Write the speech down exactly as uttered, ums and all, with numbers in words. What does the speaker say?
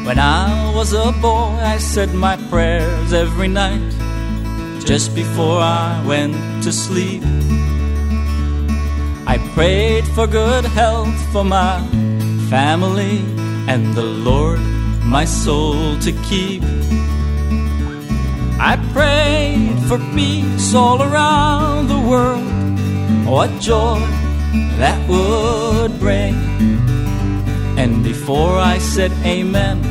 When I was a boy, I said my prayers every night, just before I went to sleep. I prayed for good health for my family, and the Lord my soul to keep. I prayed for peace all around the world, what joy that would bring. And before I said amen,